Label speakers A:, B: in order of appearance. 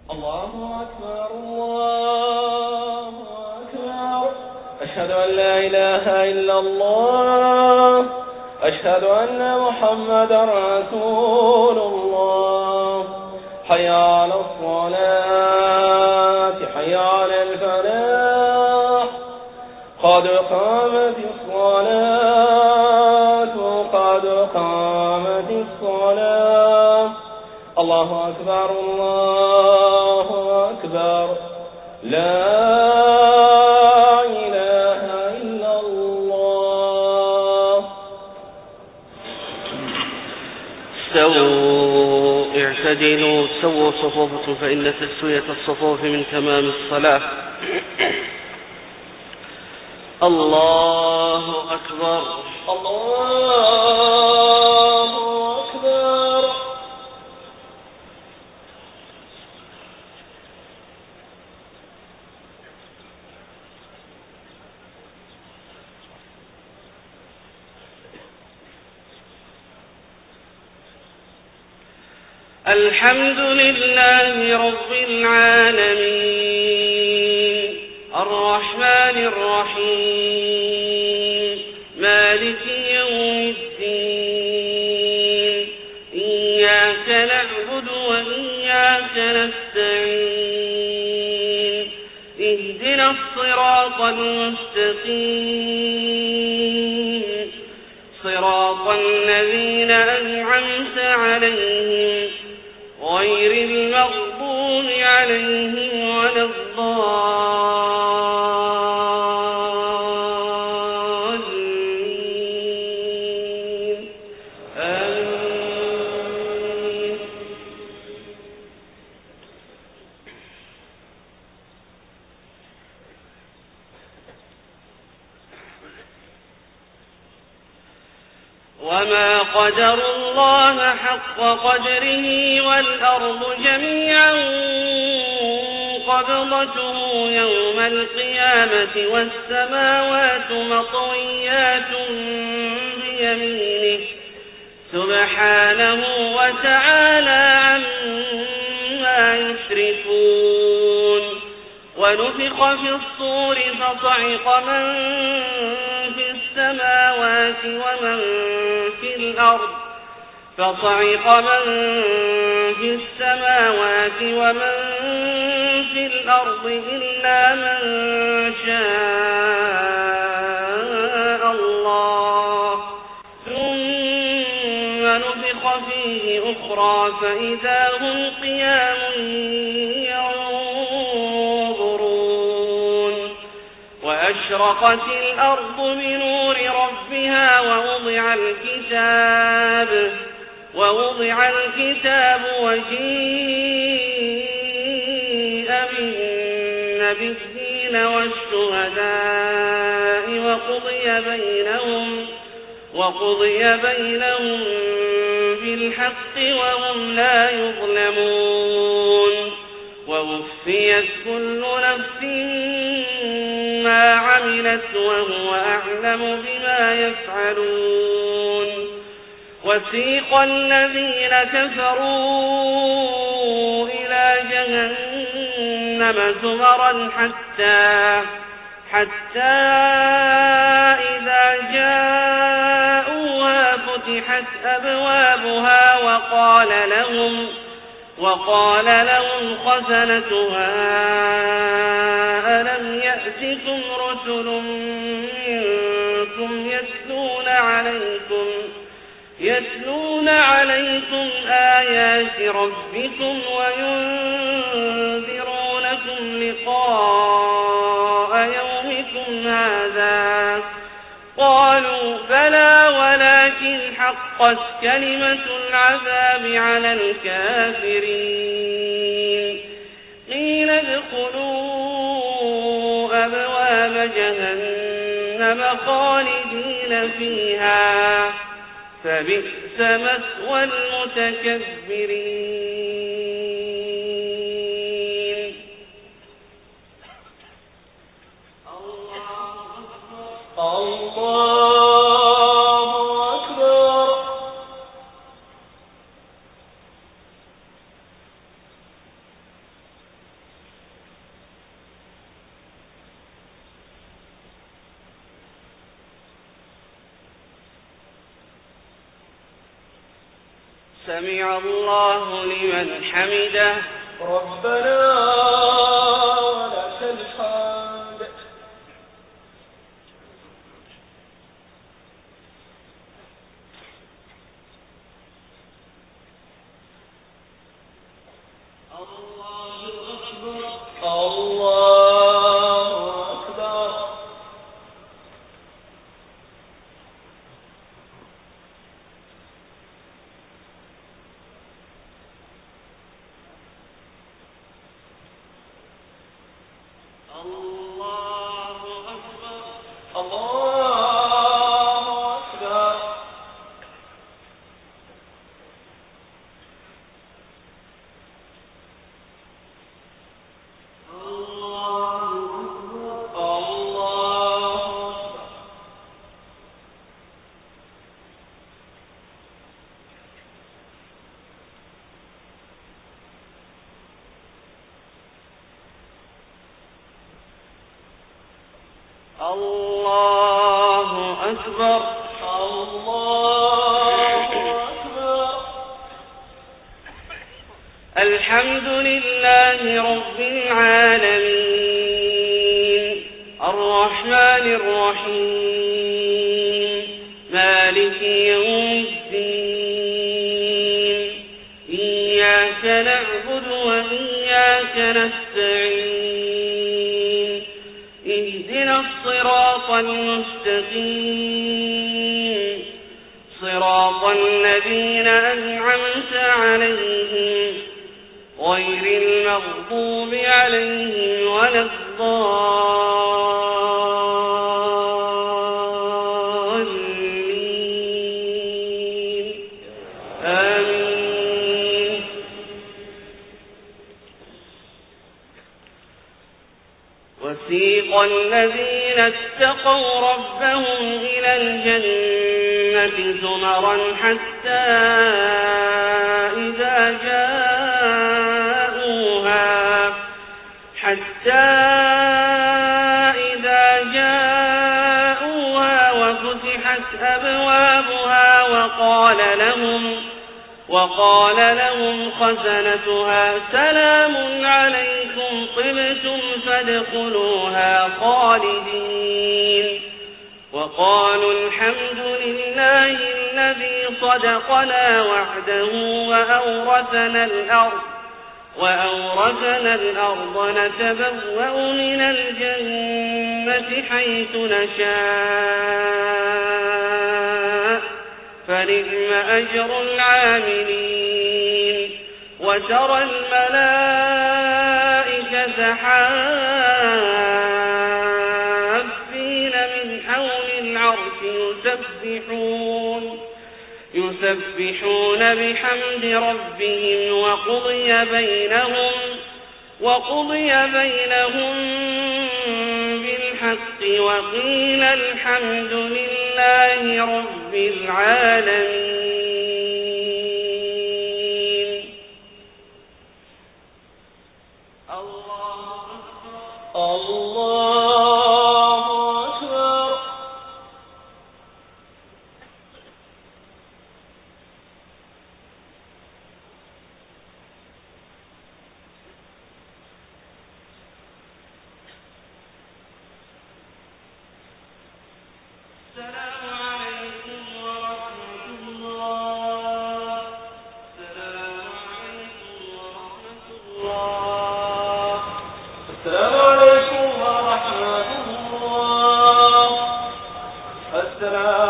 A: الله أكبر الله أكبر. أشهد أن لا إله إلا الله. أشهد أن محمدا رسول الله. حي على الصلاة حي على الفلاح. قد قامت الصلاة قد قامت الصلاة. الله أكبر الله أكبر. لا إله إلا الله.
B: استووا اعتدلوا سووا صفوفكم فإن تسوية الصفوف من تمام الصلاة. الله أكبر
A: الله أكبر.
B: الحمد لله رب العالمين الرحمن الرحيم مالك يوم الدين. إياك نعبد وإياك نستعين. اهدنا الصراط المستقيم صراط الذين أنعمت عليهم غير المغضوب عليهم ولا الضالين. آمين. وما قدروا الله حق قدره والأرض جميعا قبضته يوم القيامة والسماوات مطويات بيمينه سبحانه وتعالى عما يشركون. ونفخ في الصور فصعق من في السماوات ومن في الأرض إلا من شاء الله ثم نفخ فيه أخرى فإذا هم قيام ينظرون. وأشرقت الأرض بنور ربها ووضع الكتاب وجيء بالنبيين والشهداء وقضي بينهم بالحق وهم لا يظلمون. ووفيت كل نفس ما عملت وهو أعلم بما يفعلون. وسيق الذين كفروا إلى جهنم زمرا حتى إذا جاءوها فتحت أبوابها وقال لهم خزنتها ألم يأتكم رسل منكم يتلون عليكم آيات ربكم وينذرونكم لقاء يومكم هذا. قالوا بلى ولكن حقت كلمة العذاب على الكافرين. قيل ادخلوا أبواب جهنم خالدين فيها فبئس مثوى المتكبرين.
A: الله أكبر.
B: سمع الله لمن حمده.
A: ربنا ولك الحمد. الله أكبر. الله أكبر. الله أكبر. الله أكبر.
B: الله أكبر.
A: الله أكبر.
B: الحمد لله رب العالمين الرحمن الرحيم مالك يوم الدين إياك نعبد وإياك نستعين اهدنا الصراط المستقيم صراط الذين أنعمت عليهم غير المغضوب عليهم ولا الضالين آمين. وسيق الذين اتقوا ربهم إلى الجنة زمرا حتى إذا جاءوها وفتحت أبوابها وقال لهم خزنتها سلام عليكم طبتم فادخلوها خالدين وقالوا الحمد لله الذي صدقنا وعده وأورثنا الأرض نتبوأ من الجنة حيث نشاء فنعم أجر العاملين. وترى الملائكة حافين من حول العرش يسبحون بحمد ربهم وقضي بينهم بالحق وقيل الحمد لله رب العالمين. الله أكبر.
A: الله أكبر. السلام عليكم ورحمة الله. السلام عليكم ورحمة الله. السلام عليكم ورحمة الله. السلام